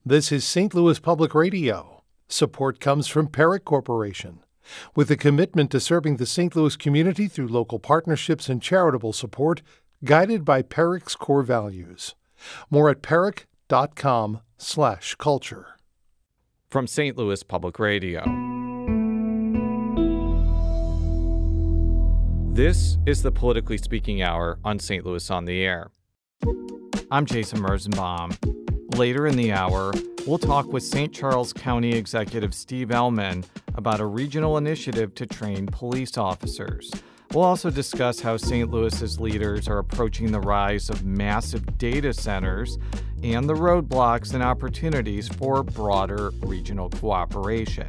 This is St. Louis Public Radio. Support comes from Perrick Corporation. With a commitment to serving the St. Louis community through local partnerships and charitable support, guided by Perrick's core values. More at perrick.com/culture. From St. Louis Public Radio. This is the Politically Speaking Hour on St. Louis on the Air. I'm Jason Merzenbaum. Later in the hour, we'll talk with St. Charles County Executive Steve Ellman about a regional initiative to train police officers. We'll also discuss how St. Louis's leaders are approaching the rise of massive data centers and the roadblocks and opportunities for broader regional cooperation.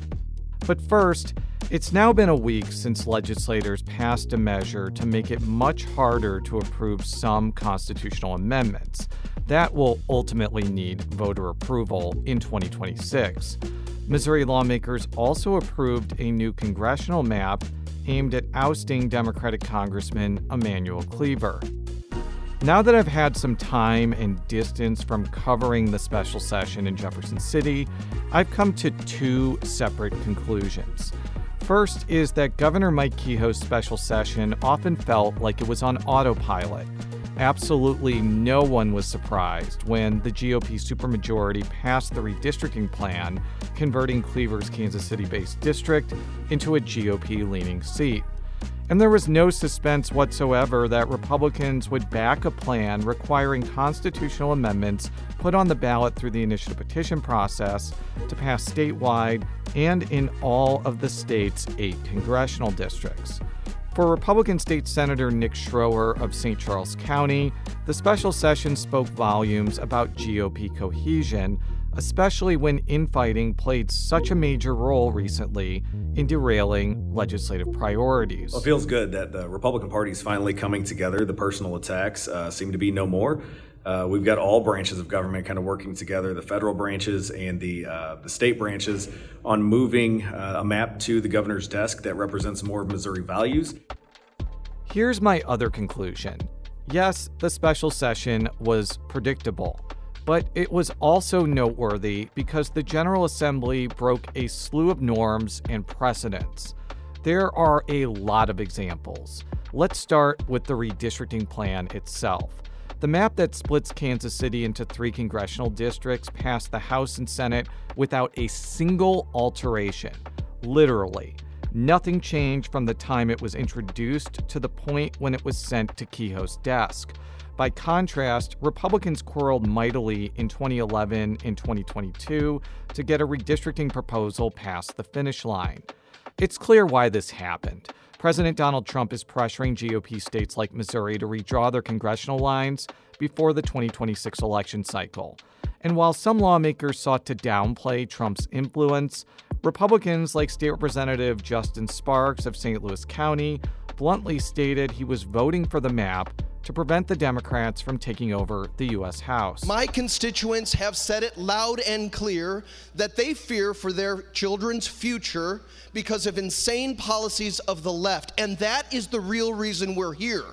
But first, it's now been a week since legislators passed a measure to make it much harder to approve some constitutional amendments. That will ultimately need voter approval in 2026. Missouri lawmakers also approved a new congressional map aimed at ousting Democratic Congressman Emanuel Cleaver. Now that I've had some time and distance from covering the special session in Jefferson City, I've come to two separate conclusions. First is that Governor Mike Kehoe's special session often felt like it was on autopilot. Absolutely no one was surprised when the GOP supermajority passed the redistricting plan, converting Cleaver's Kansas City-based district into a GOP-leaning seat. And there was no suspense whatsoever that Republicans would back a plan requiring constitutional amendments put on the ballot through the initiative petition process to pass statewide and in all of the state's 8 congressional districts. For Republican State Senator Nick Schroer of St. Charles County, the special session spoke volumes about GOP cohesion, especially when infighting played such a major role recently in derailing legislative priorities. Well, it feels good that the Republican Party is finally coming together. The personal attacks seem to be no more. We've got all branches of government kind of working together, the federal branches and the state branches, on moving a map to the governor's desk that represents more of Missouri values. Here's my other conclusion. Yes, the special session was predictable, but it was also noteworthy because the General Assembly broke a slew of norms and precedents. There are a lot of examples. Let's start with the redistricting plan itself. The map that splits Kansas City into 3 congressional districts passed the House and Senate without a single alteration. Literally. Nothing changed from the time it was introduced to the point when it was sent to Kehoe's desk. By contrast, Republicans quarreled mightily in 2011 and 2022 to get a redistricting proposal past the finish line. It's clear why this happened. President Donald Trump is pressuring GOP states like Missouri to redraw their congressional lines before the 2026 election cycle. And while some lawmakers sought to downplay Trump's influence, Republicans like State Representative Justin Sparks of St. Louis County bluntly stated he was voting for the map to prevent the Democrats from taking over the U.S. House. My constituents have said it loud and clear that they fear for their children's future because of insane policies of the left, and that is the real reason we're here.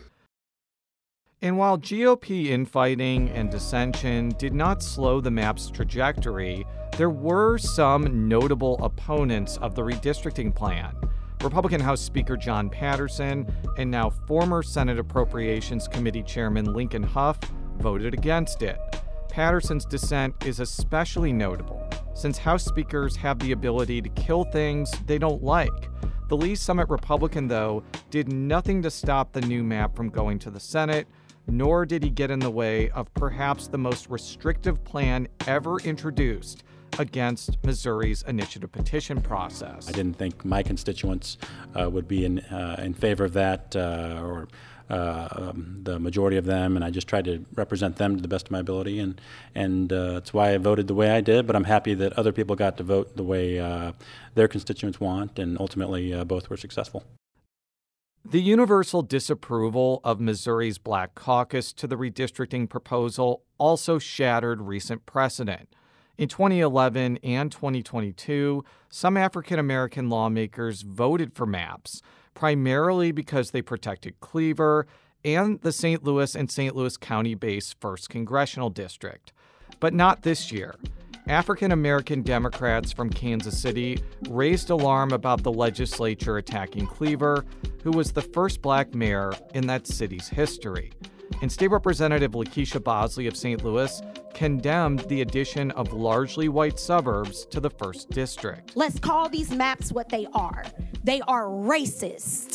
And while GOP infighting and dissension did not slow the map's trajectory, there were some notable opponents of the redistricting plan. Republican House Speaker John Patterson and now former Senate Appropriations Committee Chairman Lincoln Huff voted against it. Patterson's dissent is especially notable, since House speakers have the ability to kill things they don't like. The Lee Summit Republican, though, did nothing to stop the new map from going to the Senate, nor did he get in the way of perhaps the most restrictive plan ever introduced against Missouri's initiative petition process. I didn't think my constituents would be in favor of that, or the majority of them, and I just tried to represent them to the best of my ability, and that's why I voted the way I did. But I'm happy that other people got to vote the way their constituents want, and ultimately both were successful. The universal disapproval of Missouri's Black Caucus to the redistricting proposal also shattered recent precedent. In 2011 and 2022, some African-American lawmakers voted for maps, primarily because they protected Cleaver and the St. Louis and St. Louis County-based 1st Congressional District. But not this year. African American Democrats from Kansas City raised alarm about the legislature attacking Cleaver, who was the first black mayor in that city's history. And State Representative Lakeisha Bosley of St. Louis condemned the addition of largely white suburbs to the 1st District. Let's call these maps what they are. They are racist.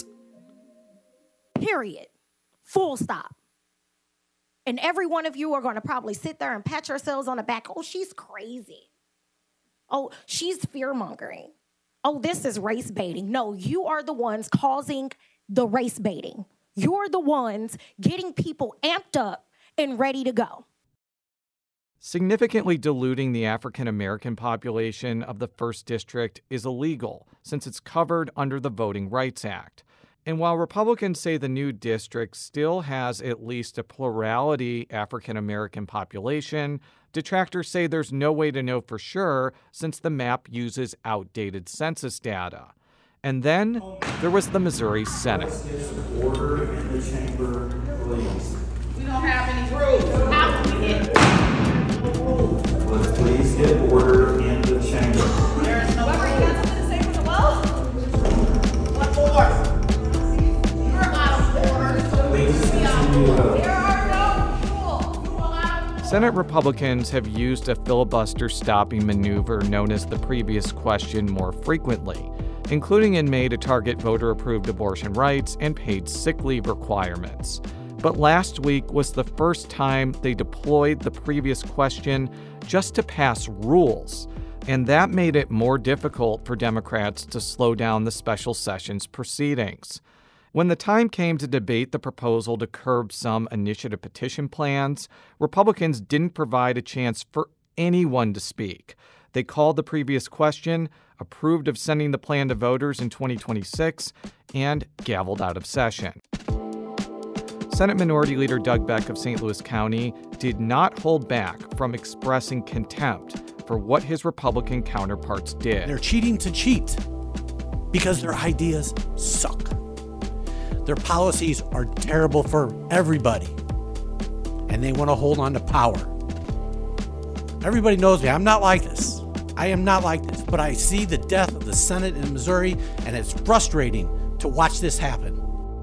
Period. Full stop. And every one of you are going to probably sit there and pat yourselves on the back. Oh, she's crazy. Oh, she's fear-mongering. Oh, this is race baiting. No, you are the ones causing the race baiting. You're the ones getting people amped up and ready to go. Significantly diluting the African American population of the 1st District is illegal since it's covered under the Voting Rights Act. And while Republicans say the new district still has at least a plurality African American population, detractors say there's no way to know for sure since the map uses outdated census data. And then there was the Missouri Senate. Order in the chamber, please. We don't have any rules. How can we get Let's please get order in the chamber. There is no order. You got something to say from the well? What for? You're out of order, so please be out of order. There are no rules. You allow. Senate Republicans have used a filibuster stopping maneuver known as the previous question more frequently, including in May to target voter-approved abortion rights and paid sick leave requirements. But last week was the first time they deployed the previous question just to pass rules, and that made it more difficult for Democrats to slow down the special sessions proceedings. When the time came to debate the proposal to curb some initiative petition plans, Republicans didn't provide a chance for anyone to speak. They called the previous question, approved of sending the plan to voters in 2026, and gavelled out of session. Senate Minority Leader Doug Beck of St. Louis County did not hold back from expressing contempt for what his Republican counterparts did. They're cheating to cheat because their ideas suck. Their policies are terrible for everybody, and they want to hold on to power. Everybody knows me. I'm not like this. I am not like this, but I see the death of the Senate in Missouri, and it's frustrating to watch this happen.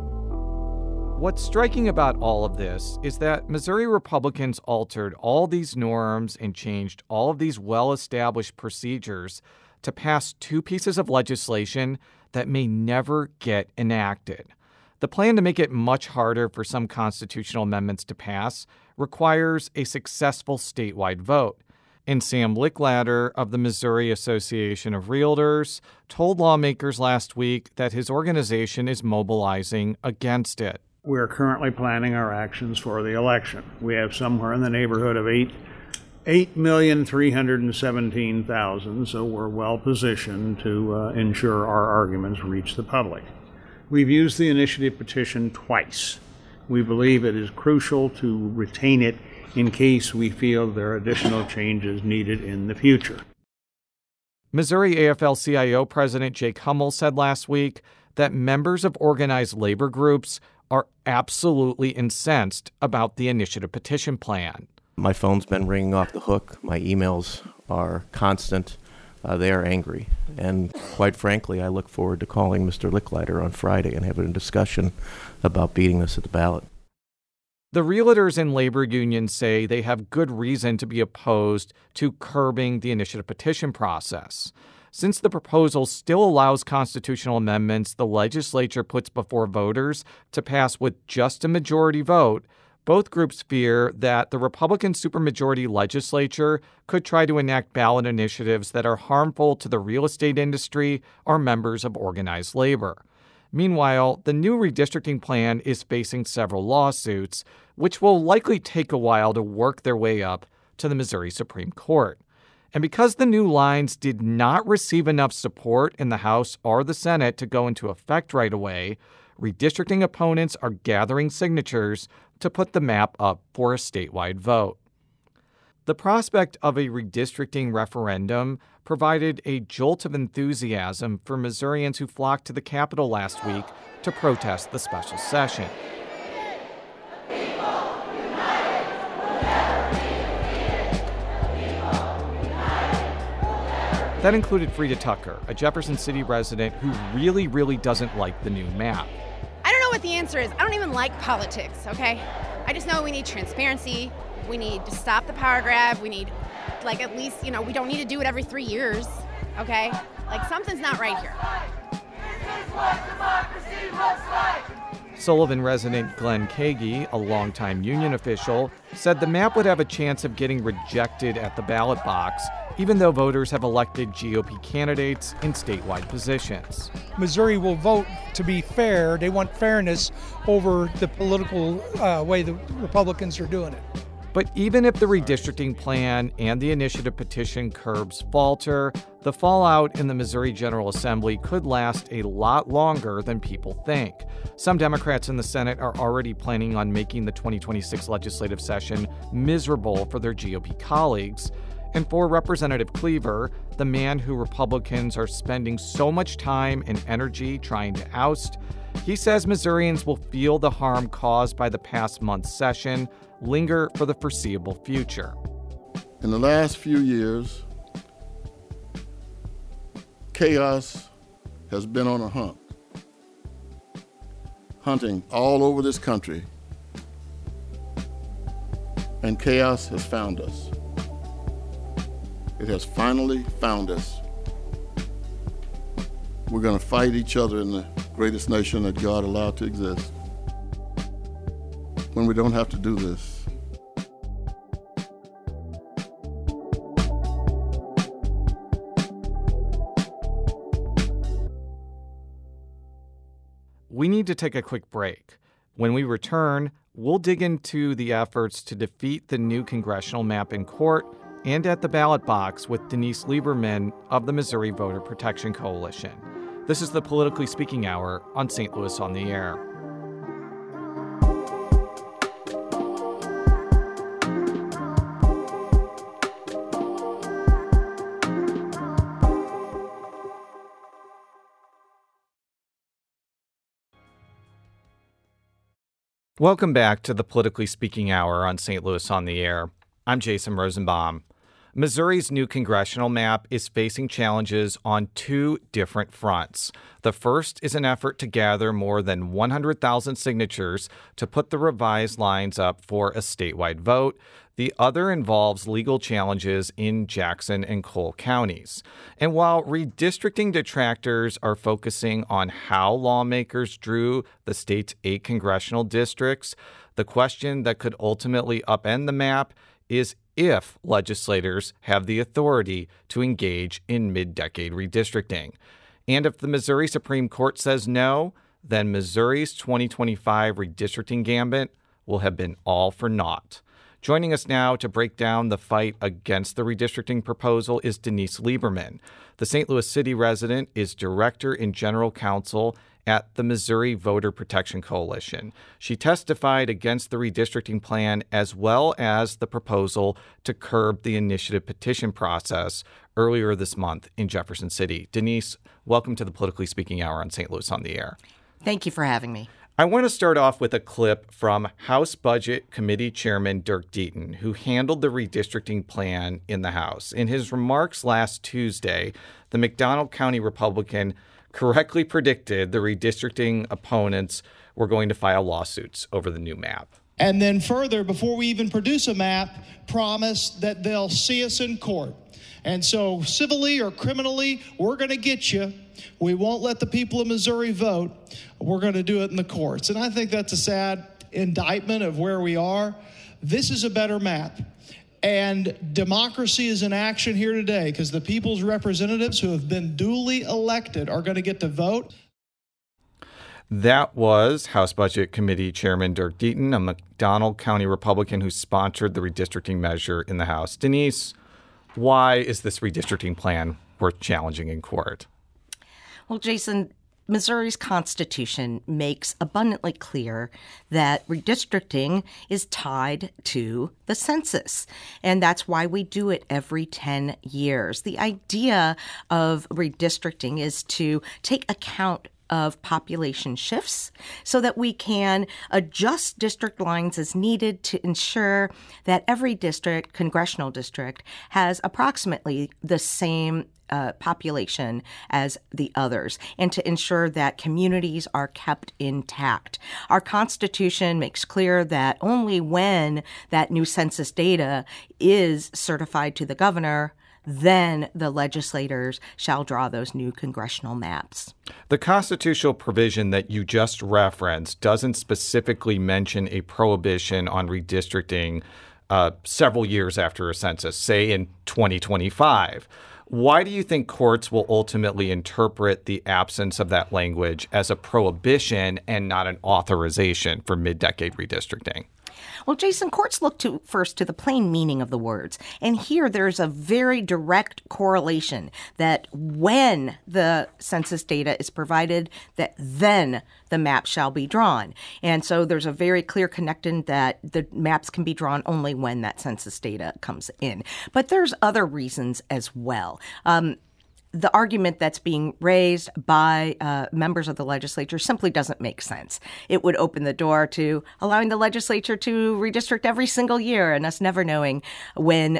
What's striking about all of this is that Missouri Republicans altered all these norms and changed all of these well-established procedures to pass 2 pieces of legislation that may never get enacted. The plan to make it much harder for some constitutional amendments to pass requires a successful statewide vote. And Sam Licklatter of the Missouri Association of Realtors told lawmakers last week that his organization is mobilizing against it. We're currently planning our actions for the election. We have somewhere in the neighborhood of 8,317,000, so we're well positioned to ensure our arguments reach the public. We've used the initiative petition twice. We believe it is crucial to retain it in case we feel there are additional changes needed in the future. Missouri AFL-CIO President Jake Hummel said last week that members of organized labor groups are absolutely incensed about the initiative petition plan. My phone's been ringing off the hook. My emails are constant. They are angry. And quite frankly, I look forward to calling Mr. Licklatter on Friday and having a discussion about beating this at the ballot. The realtors and labor unions say they have good reason to be opposed to curbing the initiative petition process. Since the proposal still allows constitutional amendments the legislature puts before voters to pass with just a majority vote, both groups fear that the Republican supermajority legislature could try to enact ballot initiatives that are harmful to the real estate industry or members of organized labor. Meanwhile, the new redistricting plan is facing several lawsuits, which will likely take a while to work their way up to the Missouri Supreme Court. And because the new lines did not receive enough support in the House or the Senate to go into effect right away, redistricting opponents are gathering signatures to put the map up for a statewide vote. The prospect of a redistricting referendum provided a jolt of enthusiasm for Missourians who flocked to the Capitol last week to protest the special session. That included Frida Tucker, a Jefferson City resident who really, really doesn't like the new map. I don't know what the answer is. I don't even like politics, okay? I just know we need transparency. We need to stop the power grab. We need, at least, we don't need to do it every 3 years, okay? Something's not right here. This is what democracy looks like. Sullivan resident Glenn Kagi, a longtime union official, said the map would have a chance of getting rejected at the ballot box, even though voters have elected GOP candidates in statewide positions. Missouri will vote to be fair. They want fairness over the political way the Republicans are doing it. But even if the redistricting plan and the initiative petition curbs falter, the fallout in the Missouri General Assembly could last a lot longer than people think. Some Democrats in the Senate are already planning on making the 2026 legislative session miserable for their GOP colleagues. And for Representative Cleaver, the man who Republicans are spending so much time and energy trying to oust, he says Missourians will feel the harm caused by the past month's session linger for the foreseeable future. In the last few years, chaos has been on a hunt, hunting all over this country, and chaos has found us. It has finally found us. We're going to fight each other in the greatest nation that God allowed to exist. When we don't have to do this. We need to take a quick break. When we return, we'll dig into the efforts to defeat the new congressional map in court and at the ballot box with Denise Lieberman of the Missouri Voter Protection Coalition. This is the Politically Speaking Hour on St. Louis on the Air. Welcome back to the Politically Speaking Hour on St. Louis on the Air. I'm Jason Rosenbaum. Missouri's new congressional map is facing challenges on two different fronts. The first is an effort to gather more than 100,000 signatures to put the revised lines up for a statewide vote. The other involves legal challenges in Jackson and Cole counties. And while redistricting detractors are focusing on how lawmakers drew the state's 8 congressional districts, the question that could ultimately upend the map is if legislators have the authority to engage in mid-decade redistricting. And if the Missouri Supreme Court says no, then Missouri's 2025 redistricting gambit will have been all for naught. Joining us now to break down the fight against the redistricting proposal is Denise Lieberman. The St. Louis City resident is Director and General Counsel at the Missouri Voter Protection Coalition. She testified against the redistricting plan as well as the proposal to curb the initiative petition process earlier this month in Jefferson City. Denise, welcome to the Politically Speaking Hour on St. Louis on the Air. Thank you for having me. I want to start off with a clip from House Budget Committee Chairman Dirk Deaton, who handled the redistricting plan in the House. In his remarks last Tuesday, the McDonald County Republican correctly predicted the redistricting opponents were going to file lawsuits over the new map. And then further, before we even produce a map, promise that they'll see us in court. And so civilly or criminally, we're going to get you. We won't let the people of Missouri vote. We're going to do it in the courts. And I think that's a sad indictment of where we are. This is a better map. And democracy is in action here today because the people's representatives who have been duly elected are going to get to vote. That was House Budget Committee Chairman Dirk Deaton, a McDonald County Republican who sponsored the redistricting measure in the House. Denise, why is this redistricting plan worth challenging in court? Well, Jason, Missouri's Constitution makes abundantly clear that redistricting is tied to the census, and that's why we do it every 10 years. The idea of redistricting is to take account of population shifts so that we can adjust district lines as needed to ensure that every district, congressional district, has approximately the same population as the others, and to ensure that communities are kept intact. Our Constitution makes clear that only when that new census data is certified to the governor, then the legislators shall draw those new congressional maps. The constitutional provision that you just referenced doesn't specifically mention a prohibition on redistricting several years after a census, say in 2025. Why do you think courts will ultimately interpret the absence of that language as a prohibition and not an authorization for mid-decade redistricting? Well, Jason, courts look first to the plain meaning of the words. And here there's a very direct correlation that when the census data is provided, that then the map shall be drawn. And so there's a very clear connection that the maps can be drawn only when that census data comes in. But there's other reasons as well. The argument that's being raised by members of the legislature simply doesn't make sense. It would open the door to allowing the legislature to redistrict every single year and us never knowing when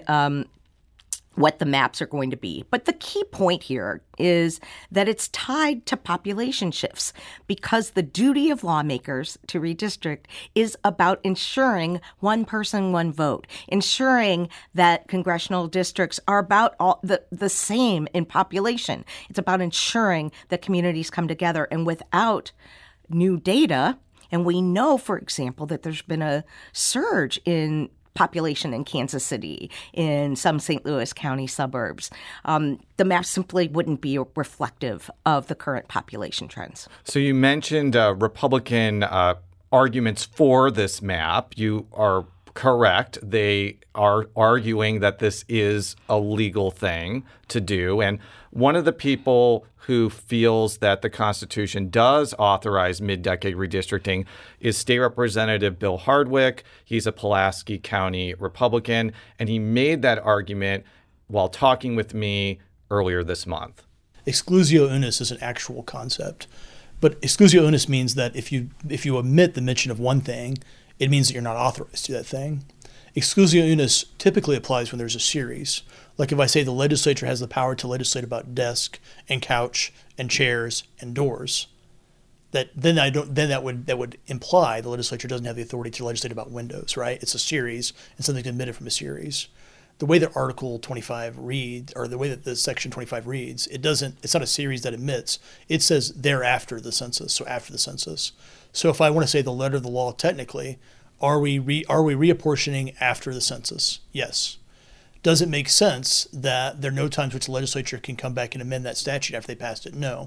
what the maps are going to be. But the key point here is that it's tied to population shifts, because the duty of lawmakers to redistrict is about ensuring one person, one vote, ensuring that congressional districts are about all the same in population. It's about ensuring that communities come together. And without new data, and we know, for example, that there's been a surge in population in Kansas City, in some St. Louis County suburbs, the map simply wouldn't be reflective of the current population trends. So you mentioned Republican arguments for this map. You are correct. They are arguing that this is a legal thing to do. And one of the people who feels that the Constitution does authorize mid-decade redistricting is State Representative Bill Hardwick. He's a Pulaski County Republican, and he made that argument while talking with me earlier this month. Exclusio unis is an actual concept, but exclusio unis means that if you omit the mention of one thing, it means that you're not authorized to do that thing. Exclusio unis typically applies when there's a series. Like if I say the legislature has the power to legislate about desk and couch and chairs and doors, that would imply the legislature doesn't have the authority to legislate about windows, right? It's a series and something omitted from a series. The way that Article 25 reads, or the way that the Section 25 reads, it's not a series that omits. It says thereafter the census, so after the census. So if I want to say the letter of the law technically, are we reapportioning after the census? Yes. Does it make sense that there are no times which the legislature can come back and amend that statute after they passed it? No.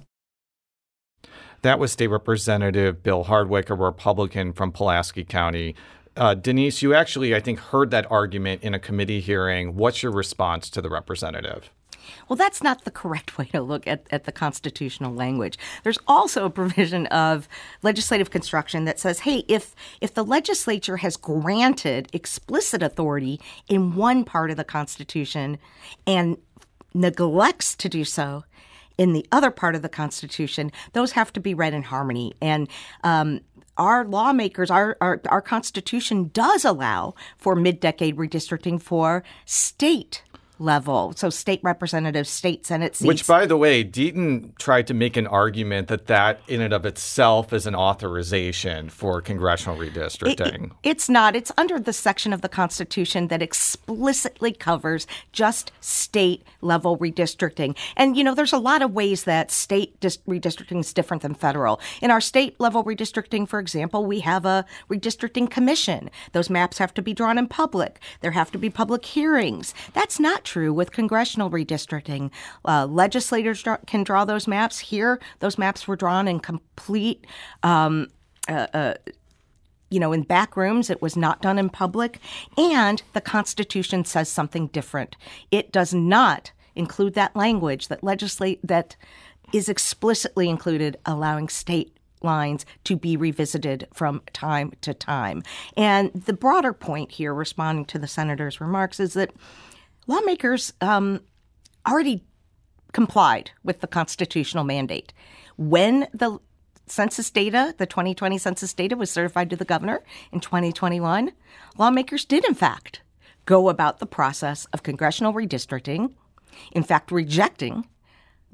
That was State Representative Bill Hardwick, a Republican from Pulaski County. Denise, you actually, I think, heard that argument in a committee hearing. What's your response to the representative? Well, that's not the correct way to look at the constitutional language. There's also a provision of legislative construction that says, hey, if the legislature has granted explicit authority in one part of the Constitution and neglects to do so in the other part of the Constitution, those have to be read in harmony. And our lawmakers, our Constitution does allow for mid-decade redistricting for state level, so state representatives, state Senate seats. Which, by the way, Deaton tried to make an argument that in and of itself is an authorization for congressional redistricting. It's not. It's under the section of the Constitution that explicitly covers just state-level redistricting. And, there's a lot of ways that state redistricting is different than federal. In our state-level redistricting, for example, we have a redistricting commission. Those maps have to be drawn in public. There have to be public hearings. That's not true with congressional redistricting. Legislators can draw those maps. Here, those maps were drawn in complete, in back rooms. It was not done in public. And the Constitution says something different. It does not include that language that is explicitly included, allowing state lines to be revisited from time to time. And the broader point here, responding to the senator's remarks, is that lawmakers already complied with the constitutional mandate. When the census data, the 2020 census data, was certified to the governor in 2021, lawmakers did, in fact, go about the process of congressional redistricting, in fact, rejecting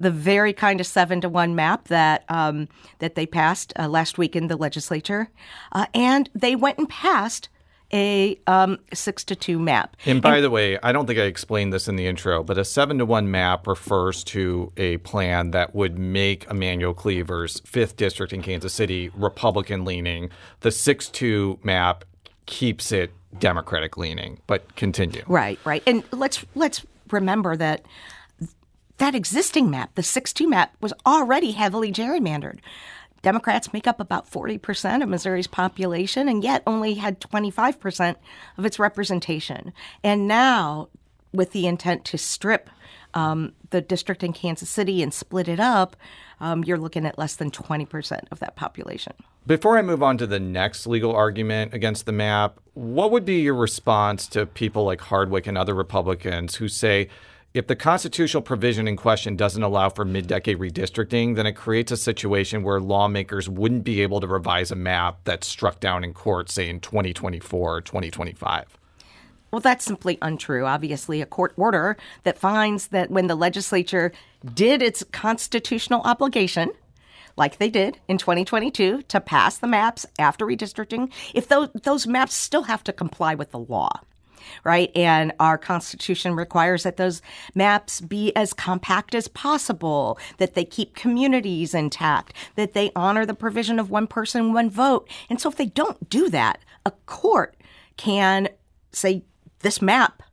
the very kind of 7-to-1 map that that they passed last week in the legislature, and they went and passed a 6-to-2 map. And by the way, I don't think I explained this in the intro, but a 7-to-1 map refers to a plan that would make Emanuel Cleaver's 5th district in Kansas City Republican leaning. The 6-2 map keeps it Democratic leaning, but continue. Right. And let's remember that existing map, the 6-2 map, was already heavily gerrymandered. Democrats make up about 40% of Missouri's population, and yet only had 25% of its representation. And now, with the intent to strip the district in Kansas City and split it up, you're looking at less than 20% of that population. Before I move on to the next legal argument against the map, what would be your response to people like Hardwick and other Republicans who say, if the constitutional provision in question doesn't allow for mid-decade redistricting, then it creates a situation where lawmakers wouldn't be able to revise a map that's struck down in court, say, in 2024 or 2025? Well, that's simply untrue. Obviously, a court order that finds that when the legislature did its constitutional obligation, like they did in 2022, to pass the maps after redistricting, if those maps still have to comply with the law. Right. And our Constitution requires that those maps be as compact as possible, that they keep communities intact, that they honor the provision of one person, one vote. And so if they don't do that, a court can say this map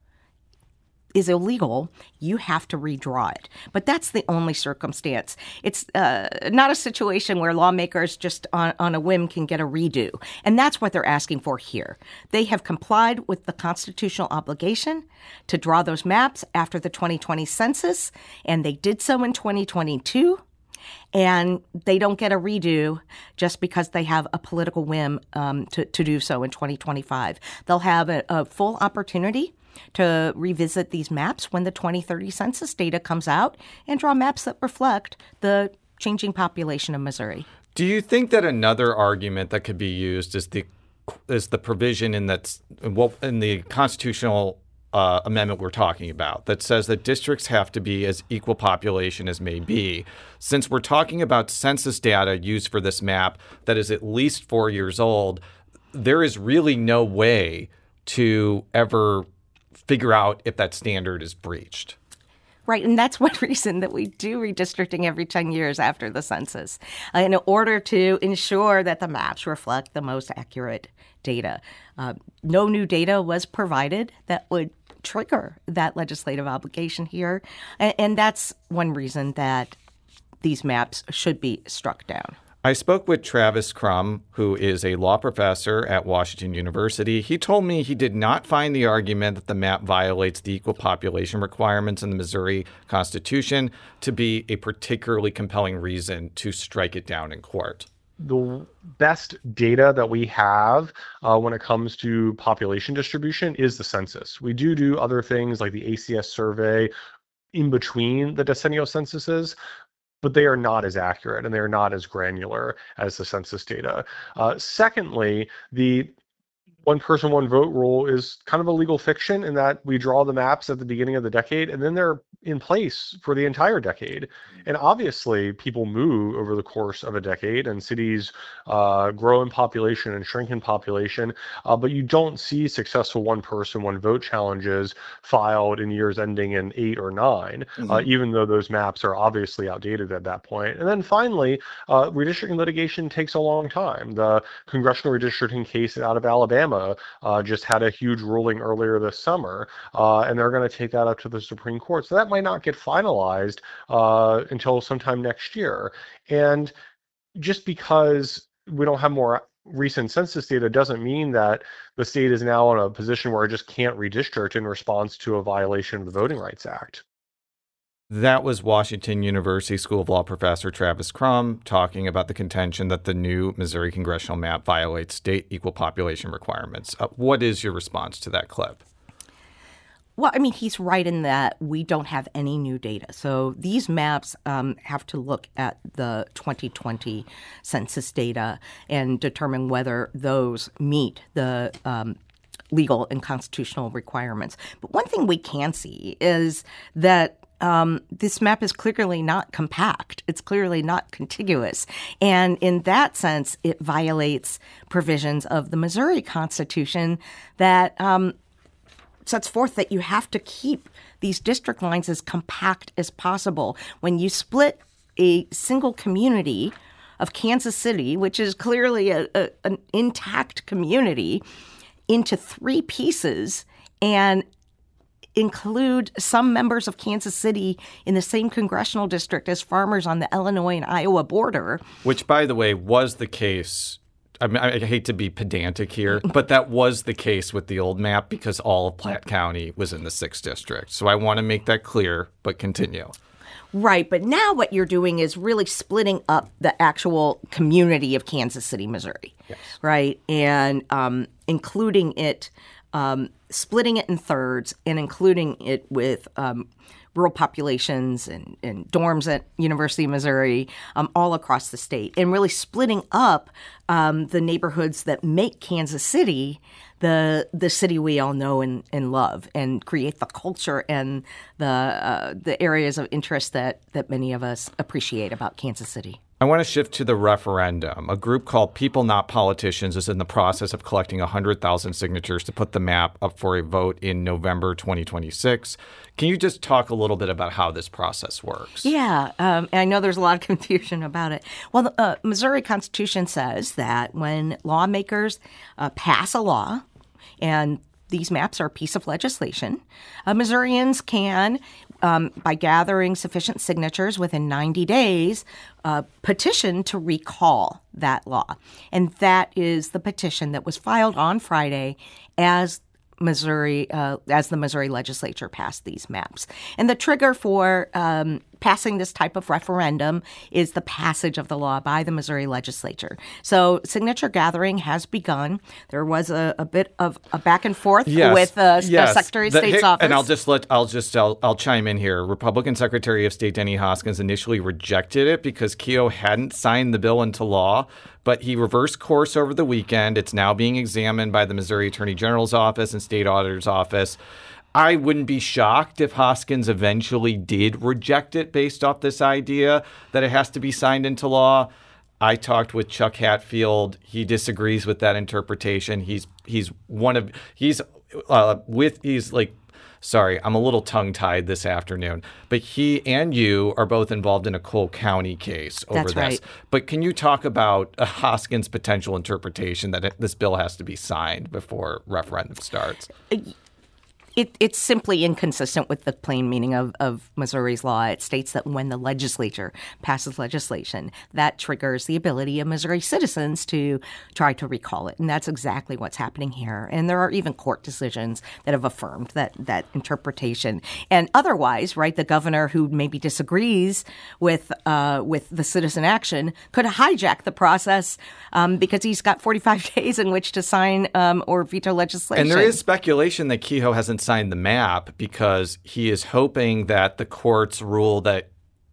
is illegal, you have to redraw it. But that's the only circumstance. It's not a situation where lawmakers just on a whim can get a redo. And that's what they're asking for here. They have complied with the constitutional obligation to draw those maps after the 2020 census, and they did so in 2022. And they don't get a redo just because they have a political whim to do so in 2025. They'll have a full opportunity to revisit these maps when the 2030 census data comes out and draw maps that reflect the changing population of Missouri. Do you think that another argument that could be used is the provision in the constitutional amendment we're talking about that says that districts have to be as equal population as may be? Since we're talking about census data used for this map that is at least 4 years old, there is really no way to ever figure out if that standard is breached. Right, and that's one reason that we do redistricting every 10 years after the census, in order to ensure that the maps reflect the most accurate data. No new data was provided that would trigger that legislative obligation here, and that's one reason that these maps should be struck down. I spoke with Travis Crum, who is a law professor at Washington University. He told me he did not find the argument that the map violates the equal population requirements in the Missouri Constitution to be a particularly compelling reason to strike it down in court. The best data that we have when it comes to population distribution is the census. We do other things like the ACS survey in between the decennial censuses, but they are not as accurate and they are not as granular as the census data. Secondly, the one person, one vote rule is kind of a legal fiction in that we draw the maps at the beginning of the decade and then they're in place for the entire decade. And obviously people move over the course of a decade and cities grow in population and shrink in population, but you don't see successful one person, one vote challenges filed in years ending in 8 or 9, even though those maps are obviously outdated at that point. And then finally, redistricting litigation takes a long time. The congressional redistricting case out of Alabama just had a huge ruling earlier this summer, and they're going to take that up to the Supreme Court. So that might not get finalized until sometime next year. And just because we don't have more recent census data doesn't mean that the state is now in a position where it just can't redistrict in response to a violation of the Voting Rights Act. That was Washington University School of Law professor Travis Crum talking about the contention that the new Missouri congressional map violates state equal population requirements. What is your response to that clip? Well, I mean, he's right in that we don't have any new data. So these maps have to look at the 2020 census data and determine whether those meet the legal and constitutional requirements. But one thing we can see is that this map is clearly not compact. It's clearly not contiguous. And in that sense, it violates provisions of the Missouri Constitution that sets forth that you have to keep these district lines as compact as possible. When you split a single community of Kansas City, which is clearly an intact community, into 3 pieces and include some members of Kansas City in the same congressional district as farmers on the Illinois and Iowa border. Which, by the way, was the case. I mean, I hate to be pedantic here, but that was the case with the old map because all of Platte County was in the 6th district. So I want to make that clear, but continue. Right, but now what you're doing is really splitting up the actual community of Kansas City, Missouri, yes. Right? And including it, splitting it in thirds and including it with rural populations and dorms at University of Missouri all across the state, and really splitting up the neighborhoods that make Kansas City the city we all know and love, and create the culture and the areas of interest that many of us appreciate about Kansas City. I want to shift to the referendum. A group called People Not Politicians is in the process of collecting 100,000 signatures to put the map up for a vote in November 2026. Can you just talk a little bit about how this process works? Yeah, and I know there's a lot of confusion about it. Well, the Missouri Constitution says that when lawmakers pass a law, and these maps are a piece of legislation, Missourians can, by gathering sufficient signatures within 90 days, petition to recall that law. And that is the petition that was filed on Friday as the Missouri legislature passed these maps. And the trigger for passing this type of referendum is the passage of the law by the Missouri legislature. So signature gathering has begun. There was a bit of a back and forth with the Secretary of State's office. And I'll chime in here. Republican Secretary of State Denny Hoskins initially rejected it because Keogh hadn't signed the bill into law, but he reversed course over the weekend. It's now being examined by the Missouri Attorney General's office and State Auditor's office. I wouldn't be shocked if Hoskins eventually did reject it based off this idea that it has to be signed into law. I talked with Chuck Hatfield. He disagrees with that interpretation. Sorry, I'm a little tongue-tied this afternoon, but he and you are both involved in a Cole County case over That's this. Right. But can you talk about Hoskins' potential interpretation that this bill has to be signed before referendum starts? It's simply inconsistent with the plain meaning of Missouri's law. It states that when the legislature passes legislation, that triggers the ability of Missouri citizens to try to recall it. And that's exactly what's happening here. And there are even court decisions that have affirmed that interpretation. And otherwise, right, the governor who maybe disagrees with the citizen action could hijack the process because he's got 45 days in which to sign or veto legislation. And there is speculation that Kehoe hasn't signed the map because he is hoping that the courts rule that,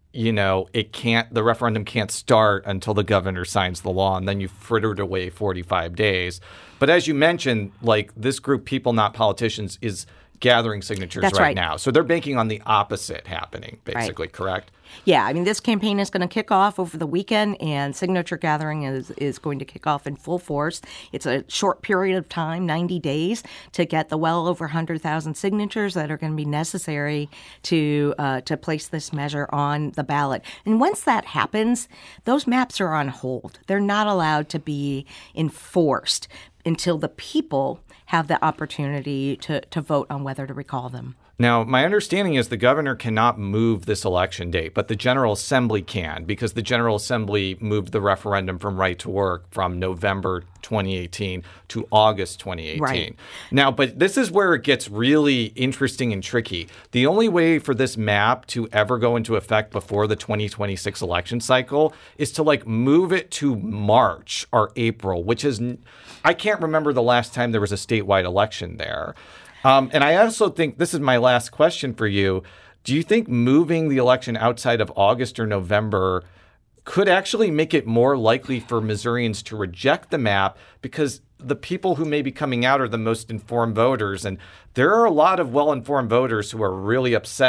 the referendum can't start until the governor signs the law, and then you frittered away 45 days. But as you mentioned, this group, People Not Politicians, is gathering signatures right now. So they're banking on the opposite happening, basically, correct? Yeah, I mean, this campaign is going to kick off over the weekend, and signature gathering is going to kick off in full force. It's a short period of time, 90 days, to get the well over 100,000 signatures that are going to be necessary to place this measure on the ballot. And once that happens, those maps are on hold. They're not allowed to be enforced until the people have the opportunity to vote on whether to recall them. Now, my understanding is the governor cannot move this election date, but the General Assembly can, because the General Assembly moved the referendum from right to work from November 2018 to August 2018. Right. Now, but this is where it gets really interesting and tricky. The only way for this map to ever go into effect before the 2026 election cycle is to move it to March or April, which is, I can't remember the last time there was a statewide election there. And I also think, this is my last question for you, do you think moving the election outside of August or November could actually make it more likely for Missourians to reject the map, because the people who may be coming out are the most informed voters, and there are a lot of well-informed voters who are really upset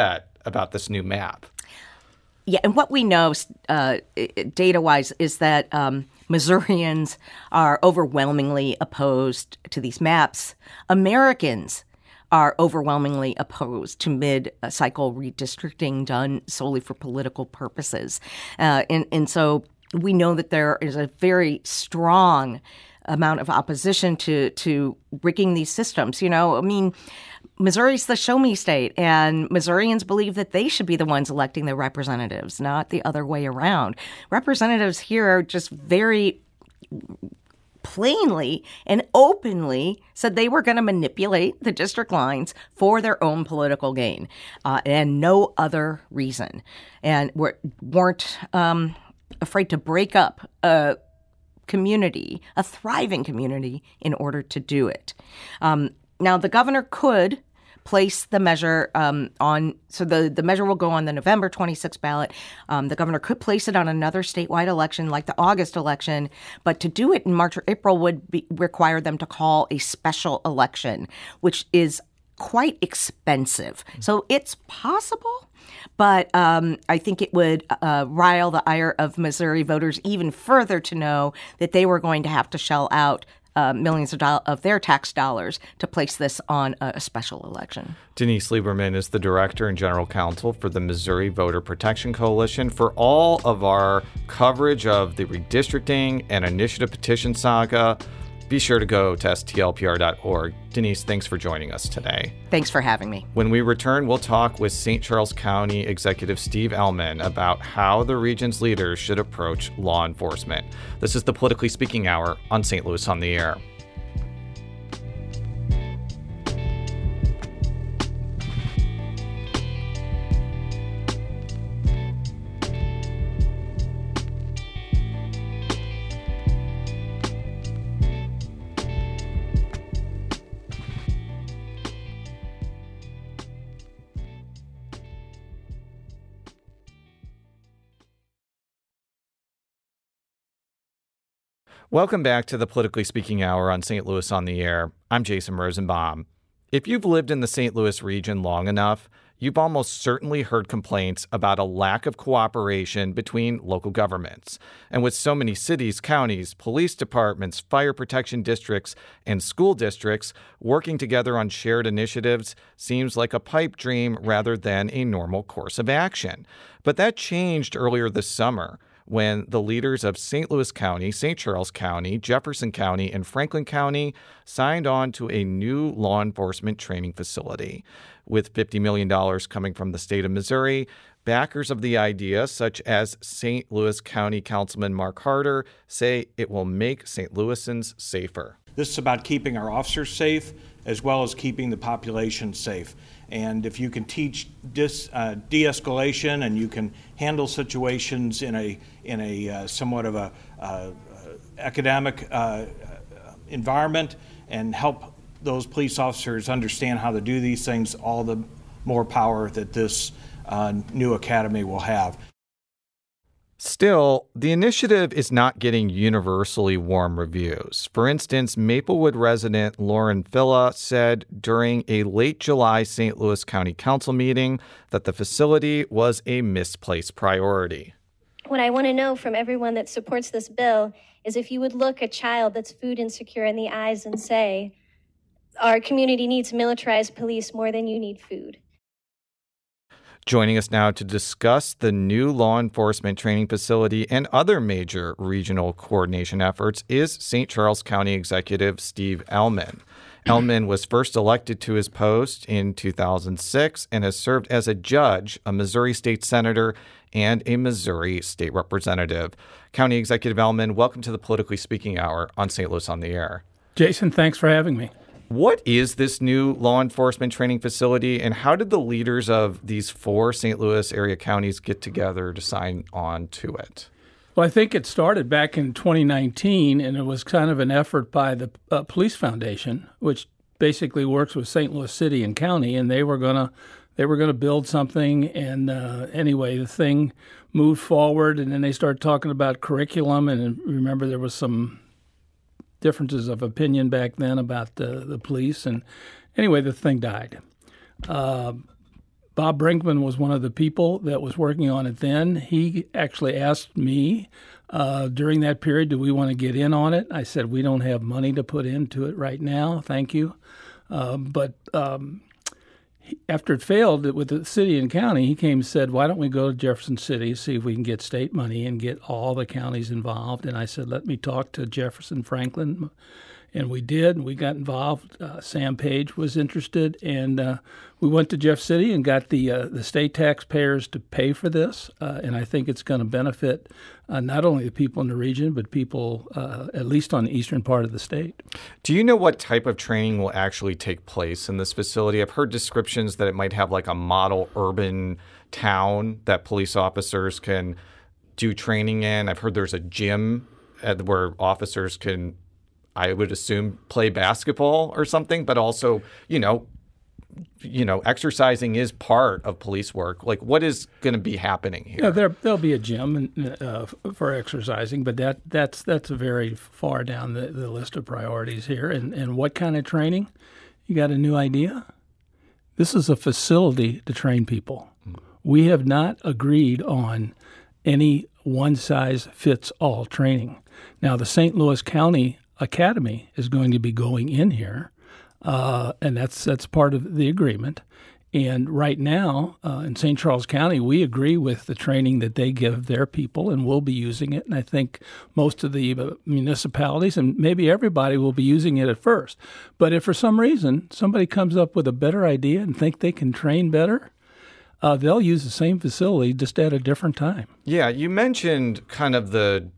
about this new map. Yeah, and what we know data-wise is that Missourians are overwhelmingly opposed to these maps. Americans are overwhelmingly opposed to mid-cycle redistricting done solely for political purposes. And so we know that there is a very strong amount of opposition to rigging these systems. Missouri's the show me state, and Missourians believe that they should be the ones electing their representatives, not the other way around. Representatives here are just very plainly and openly said they were going to manipulate the district lines for their own political gain, and no other reason, and weren't afraid to break up a community, a thriving community, in order to do it. Now, the governor could place the measure so the measure will go on the November 26th ballot. The governor could place it on another statewide election like the August election, but to do it in March or April would require them to call a special election, which is quite expensive. So it's possible, but I think it would rile the ire of Missouri voters even further to know that they were going to have to shell out millions of their tax dollars to place this on a special election. Denise Lieberman is the Director and General Counsel for the Missouri Voter Protection Coalition. For all of our coverage of the redistricting and initiative petition saga, be sure to go to stlpr.org. Denise, thanks for joining us today. Thanks for having me. When we return, we'll talk with St. Charles County Executive Steve Ellman about how the region's leaders should approach law enforcement. This is the Politically Speaking Hour on St. Louis on the Air. Welcome back to the Politically Speaking Hour on St. Louis on the Air. I'm Jason Rosenbaum. If you've lived in the St. Louis region long enough, you've almost certainly heard complaints about a lack of cooperation between local governments. And with so many cities, counties, police departments, fire protection districts, and school districts working together on shared initiatives seems like a pipe dream rather than a normal course of action. But that changed earlier this summer, when the leaders of St. Louis County, St. Charles County, Jefferson County, and Franklin County signed on to a new law enforcement training facility. With $50 million coming from the state of Missouri, backers of the idea, such as St. Louis County Councilman Mark Harder, say it will make St. Louisans safer. This is about keeping our officers safe as well as keeping the population safe. And if you can teach de-escalation and you can handle situations in a somewhat of a academic environment and help those police officers understand how to do these things, all the more power that this new academy will have. Still, the initiative is not getting universally warm reviews. For instance, Maplewood resident Lauren Filla said during a late July St. Louis County Council meeting that the facility was a misplaced priority. What I want to know from everyone that supports this bill is if you would look a child that's food insecure in the eyes and say, our community needs militarized police more than you need food. Joining us now to discuss the new law enforcement training facility and other major regional coordination efforts is St. Charles County Executive Steve Ellman. Ellman was first elected to his post in 2006 and has served as a judge, a Missouri state senator, and a Missouri state representative. County Executive Ellman, welcome to the Politically Speaking Hour on St. Louis on the Air. Jason, thanks for having me. What is this new law enforcement training facility, and how did the leaders of these 4 St. Louis area counties get together to sign on to it? Well, I think it started back in 2019, and it was kind of an effort by the Police Foundation, which basically works with St. Louis City and County, and they were gonna build something. And anyway, the thing moved forward, and then they started talking about curriculum. And remember, there was some differences of opinion back then about the police. And anyway, the thing died. Bob Brinkman was one of the people that was working on it then. He actually asked me during that period, do we want to get in on it? I said, we don't have money to put into it right now. Thank you. But after it failed with the city and county, he came and said, why don't we go to Jefferson City, see if we can get state money and get all the counties involved. And I said, let me talk to Jefferson Franklin. And we did, and we got involved. Sam Page was interested, and we went to Jeff City and got the state taxpayers to pay for this. And I think it's going to benefit not only the people in the region, but people at least on the eastern part of the state. Do you know what type of training will actually take place in this facility? I've heard descriptions that it might have like a model urban town that police officers can do training in. I've heard there's a gym where officers can, I would assume, play basketball or something, but also, exercising is part of police work. Like, what is going to be happening here? Yeah, there'll be a gym for exercising, but that's very far down the list of priorities here. And what kind of training? You got a new idea? This is a facility to train people. We have not agreed on any one-size-fits-all training. Now, the St. Louis County Academy is going to be going in here, and that's part of the agreement. And right now, in St. Charles County, we agree with the training that they give their people, and we'll be using it. And I think most of the municipalities, and maybe everybody, will be using it at first. But if for some reason somebody comes up with a better idea and think they can train better, they'll use the same facility just at a different time. Yeah, you mentioned kind of the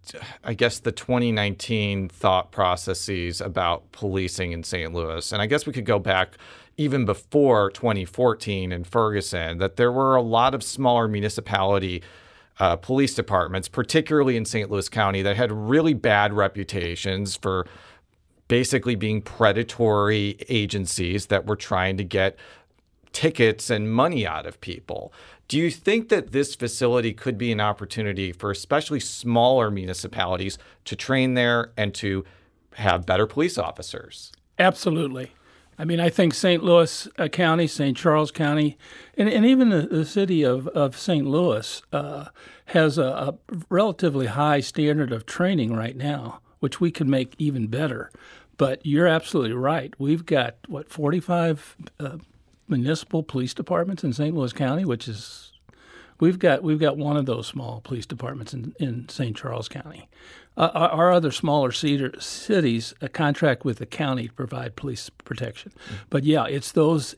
2019 thought processes about policing in St. Louis. And I guess we could go back even before 2014 in Ferguson, that there were a lot of smaller municipality police departments, particularly in St. Louis County, that had really bad reputations for basically being predatory agencies that were trying to get tickets and money out of people. Do you think that this facility could be an opportunity for especially smaller municipalities to train there and to have better police officers? Absolutely. I mean, I think St. Louis County, St. Charles County, and even the city of St. Louis has a relatively high standard of training right now, which we could make even better. But you're absolutely right. We've got, 45 municipal police departments in St. Louis County, which is we've got one of those small police departments in St. Charles County. Our other smaller cities contract with the county to provide police protection. But yeah, it's those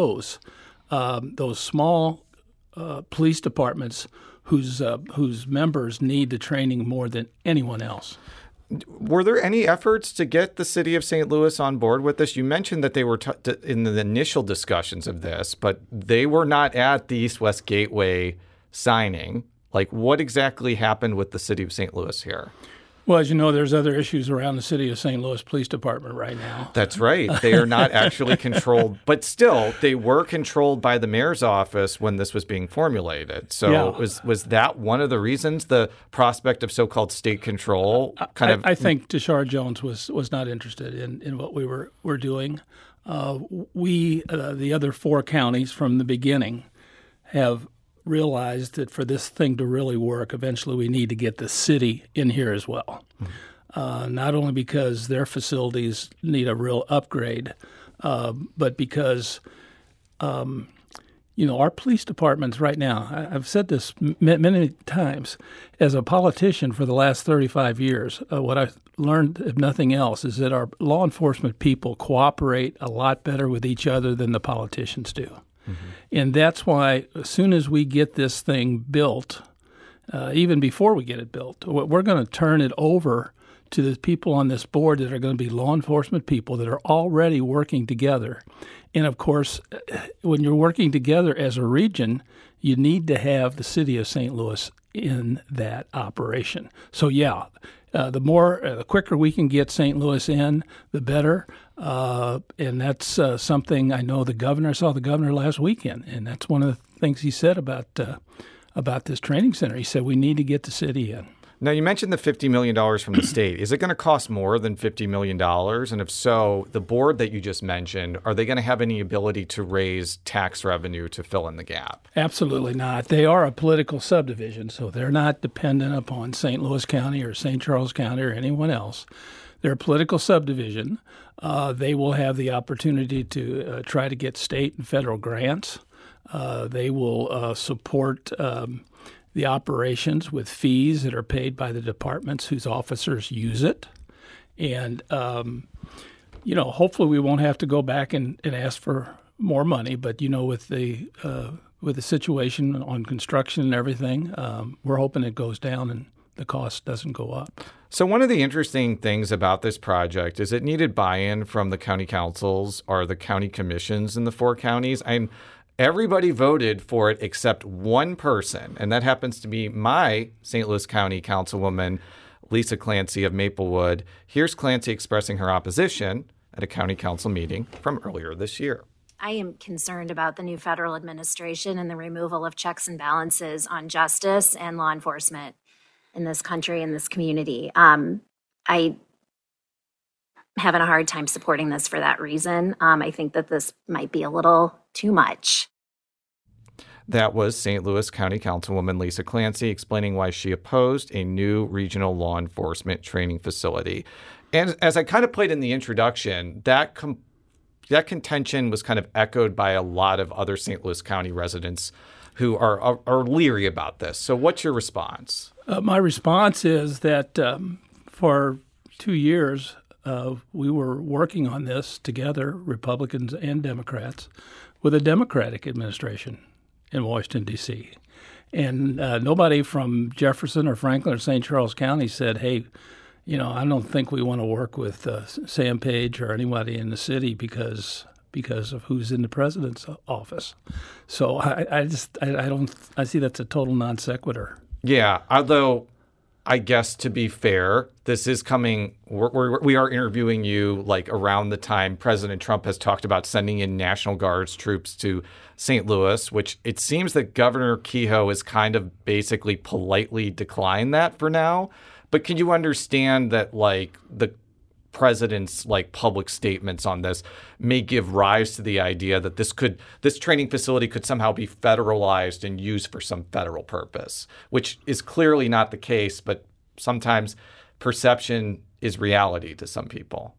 small police departments whose members need the training more than anyone else. Were there any efforts to get the city of St. Louis on board with this? You mentioned that they were in the initial discussions of this, but they were not at the East-West Gateway signing. Like, what exactly happened with the city of St. Louis here? Well, as you know, there's other issues around the city of St. Louis Police Department right now. That's right. They are not actually controlled, but still, they were controlled by the mayor's office when this was being formulated. So yeah. Was that one of the reasons, the prospect of so-called state control? I think Tashar Jones was not interested in what we were doing. The other four counties from the beginning have realized that for this thing to really work, eventually we need to get the city in here as well. Not only because their facilities need a real upgrade, but because, our police departments right now, I've said this many times, as a politician for the last 35 years, what I've learned, if nothing else, is that our law enforcement people cooperate a lot better with each other than the politicians do. And that's why as soon as we get this thing built, even before we get it built, we're going to turn it over to the people on this board that are going to be law enforcement people that are already working together. And, of course, when you're working together as a region, you need to have the city of St. Louis in that operation. So, yeah, the quicker we can get St. Louis in, the better. And that's something I know I saw the governor last weekend, and that's one of the things he said about this training center. He said we need to get the city in. Now, you mentioned the $50 million from the state. Is it going to cost more than $50 million? And if so, the board that you just mentioned, are they going to have any ability to raise tax revenue to fill in the gap? Absolutely not. They are a political subdivision, so they're not dependent upon St. Louis County or St. Charles County or anyone else. They're a political subdivision. They will have the opportunity to try to get state and federal grants. They will support the operations with fees that are paid by the departments whose officers use it. And, hopefully we won't have to go back and ask for more money. But, with the situation on construction and everything, we're hoping it goes down and the cost doesn't go up. So one of the interesting things about this project is it needed buy-in from the county councils or the county commissions in the 4 counties. Everybody voted for it except one person, and that happens to be my St. Louis County Councilwoman, Lisa Clancy of Maplewood. Here's Clancy expressing her opposition at a county council meeting from earlier this year. I am concerned about the new federal administration and the removal of checks and balances on justice and law enforcement in this country, in this community. I having a hard time supporting this for that reason. I think that this might be a little too much. That was St. Louis County Councilwoman Lisa Clancy explaining why she opposed a new regional law enforcement training facility. And as I kind of played in the introduction, that contention was kind of echoed by a lot of other St. Louis County residents who are leery about this. So what's your response? My response is that for 2 years, we were working on this together, Republicans and Democrats, with a Democratic administration in Washington, D.C. And nobody from Jefferson or Franklin or St. Charles County said, hey, I don't think we want to work with Sam Page or anybody in the city because of who's in the president's office. So I see that's a total non sequitur. Yeah, although I guess to be fair, this is coming. We are interviewing you like around the time President Trump has talked about sending in National Guards troops to St. Louis, which it seems that Governor Kehoe has kind of basically politely declined that for now. But can you understand that like the president's like public statements on this may give rise to the idea that this training facility could somehow be federalized and used for some federal purpose, which is clearly not the case, but sometimes perception is reality to some people.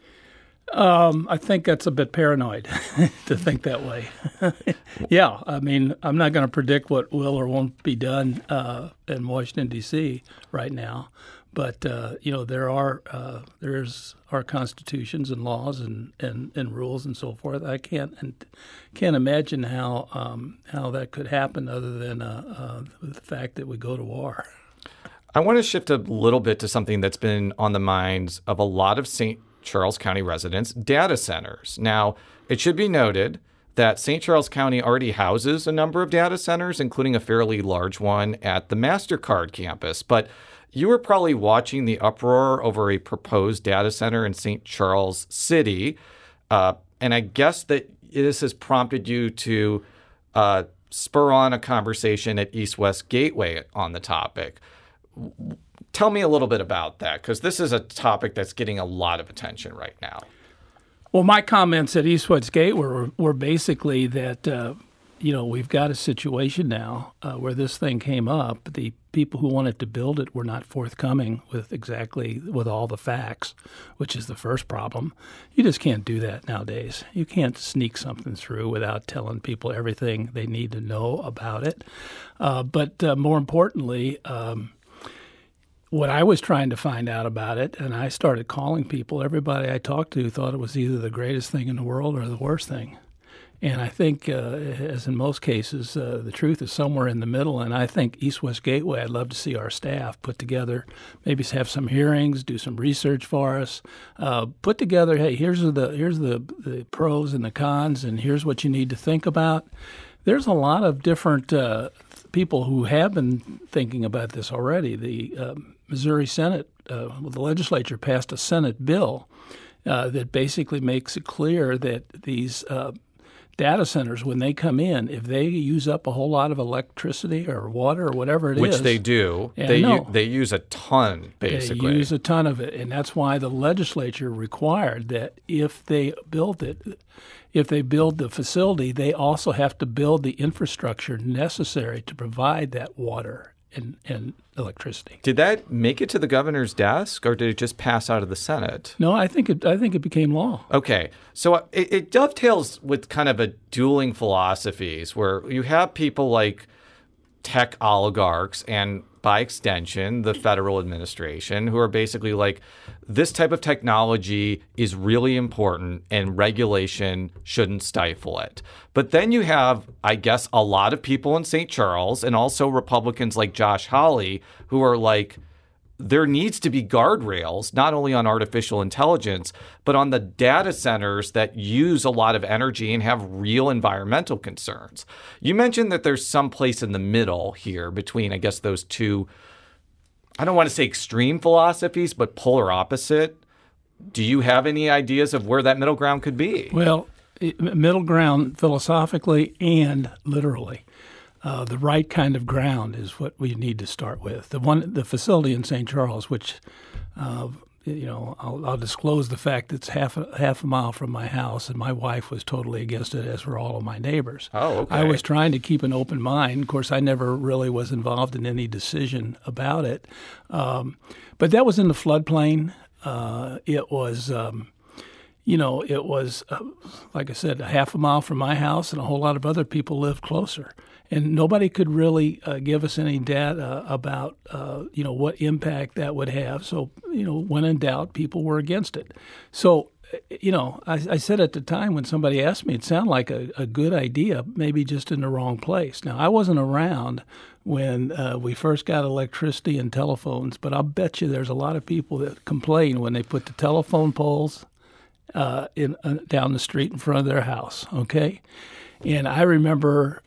I think that's a bit paranoid to think that way. Yeah, I mean, I'm not going to predict what will or won't be done in Washington, D.C. right now. But, there's our constitutions and laws and rules and so forth. I can't imagine how that could happen other than the fact that we go to war. I want to shift a little bit to something that's been on the minds of a lot of St. Charles County residents, data centers. Now, it should be noted that St. Charles County already houses a number of data centers, including a fairly large one at the MasterCard campus. But you were probably watching the uproar over a proposed data center in St. Charles City. And I guess that this has prompted you to spur on a conversation at East-West Gateway on the topic. Tell me a little bit about that, because this is a topic that's getting a lot of attention right now. Well, my comments at East-West Gateway were basically that, we've got a situation now where this thing came up. The people who wanted to build it were not forthcoming with all the facts, which is the first problem. You just can't do that nowadays. You can't sneak something through without telling people everything they need to know about it. But more importantly, what I was trying to find out about it, and I started calling people, everybody I talked to thought it was either the greatest thing in the world or the worst thing. And I think, as in most cases, the truth is somewhere in the middle. And I think East-West Gateway, I'd love to see our staff put together, maybe have some hearings, do some research for us, put together, hey, here's the pros and the cons, and here's what you need to think about. There's a lot of different people who have been thinking about this already. The Missouri Senate, the legislature passed a Senate bill that basically makes it clear that these data centers, when they come in, if they use up a whole lot of electricity or water or whatever it is. Which they do. They use a ton, basically. They use a ton of it. And that's why the legislature required that if they build the facility, they also have to build the infrastructure necessary to provide that water and electricity. Did that make it to the governor's desk, or did it just pass out of the Senate? No, I think it became law. Okay, so it dovetails with kind of a dueling philosophies where you have people like tech oligarchs and, by extension, the federal administration, who are basically like, this type of technology is really important and regulation shouldn't stifle it. But then you have, I guess, a lot of people in St. Charles and also Republicans like Josh Hawley who are like, there needs to be guardrails, not only on artificial intelligence, but on the data centers that use a lot of energy and have real environmental concerns. You mentioned that there's some place in the middle here between, I guess, those two, I don't want to say extreme philosophies, but polar opposite. Do you have any ideas of where that middle ground could be? Well, middle ground philosophically and literally. The right kind of ground is what we need to start with. The facility in St. Charles, which, I'll disclose the fact that it's half a mile from my house, and my wife was totally against it, as were all of my neighbors. Oh, okay. I was trying to keep an open mind. Of course, I never really was involved in any decision about it, but that was in the floodplain. It was. It was, like I said, a half a mile from my house, and a whole lot of other people lived closer. And nobody could really give us any data about, what impact that would have. So, when in doubt, people were against it. So, I said at the time when somebody asked me, it sounded like a good idea, maybe just in the wrong place. Now, I wasn't around when we first got electricity and telephones, but I'll bet you there's a lot of people that complain when they put the telephone poles down the street in front of their house, okay? And I remember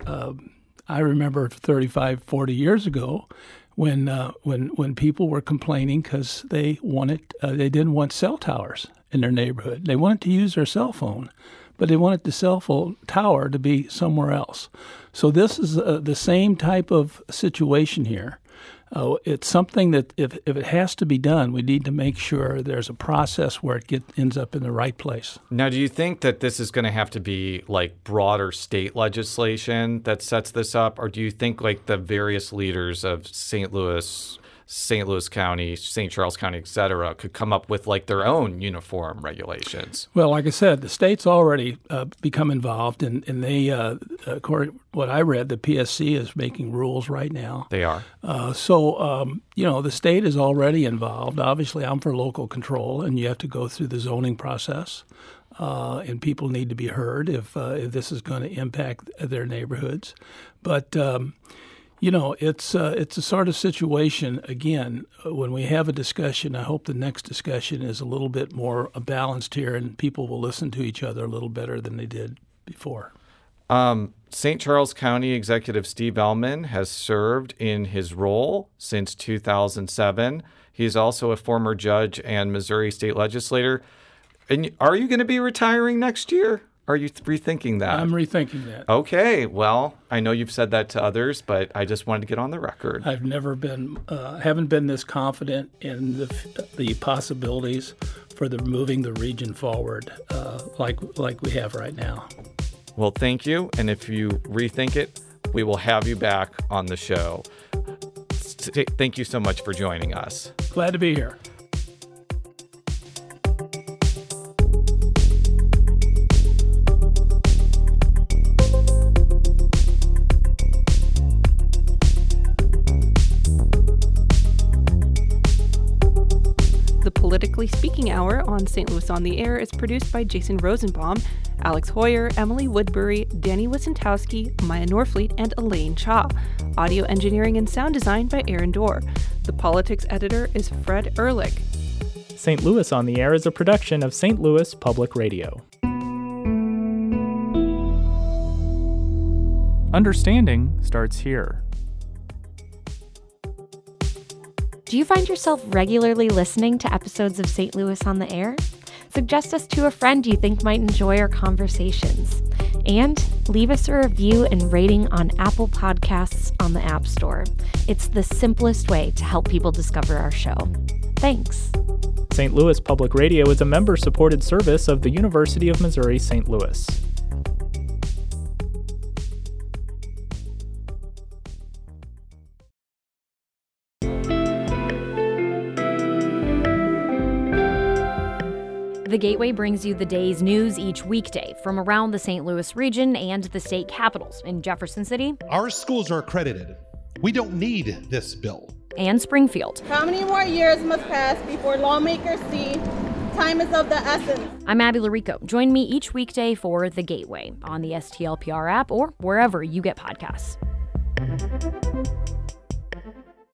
35, 40 years ago when people were complaining because they didn't want cell towers in their neighborhood. They wanted to use their cell phone, but they wanted the cell phone tower to be somewhere else. So this is the same type of situation here. It's something that if it has to be done, we need to make sure there's a process where it ends up in the right place. Now, do you think that this is going to have to be like broader state legislation that sets this up? Or do you think like the various leaders of St. Louis County, St. Charles County, et cetera, could come up with like their own uniform regulations? Well, like I said, the state's already become involved, and they, according to what I read, the PSC is making rules right now. They are. So the state is already involved. Obviously, I'm for local control, and you have to go through the zoning process. And people need to be heard if this is going to impact their neighborhoods. But it's a sort of situation, again, when we have a discussion, I hope the next discussion is a little bit more balanced here and people will listen to each other a little better than they did before. St. Charles County Executive Steve Ellman has served in his role since 2007. He's also a former judge and Missouri state legislator. And are you going to be retiring next year? Are you rethinking that? I'm rethinking that. Okay. Well, I know you've said that to others, but I just wanted to get on the record. I've never been, haven't been this confident in the possibilities for moving the region forward like we have right now. Well, thank you. And if you rethink it, we will have you back on the show. Thank you so much for joining us. Glad to be here. The Politically Speaking Hour on St. Louis on the Air is produced by Jason Rosenbaum, Alex Hoyer, Emily Woodbury, Danny Wissentowski, Maya Norfleet, and Elaine Cha. Audio engineering and sound design by Aaron Dorr. The politics editor is Fred Ehrlich. St. Louis on the Air is a production of St. Louis Public Radio. Understanding starts here. Do you find yourself regularly listening to episodes of St. Louis on the Air? Suggest us to a friend you think might enjoy our conversations. And leave us a review and rating on Apple Podcasts on the App Store. It's the simplest way to help people discover our show. Thanks. St. Louis Public Radio is a member-supported service of the University of Missouri St. Louis. The Gateway brings you the day's news each weekday from around the St. Louis region and the state capitals in Jefferson City. Our schools are accredited. We don't need this bill. And Springfield. How many more years must pass before lawmakers see time is of the essence? I'm Abby Larico. Join me each weekday for The Gateway on the STLPR app or wherever you get podcasts.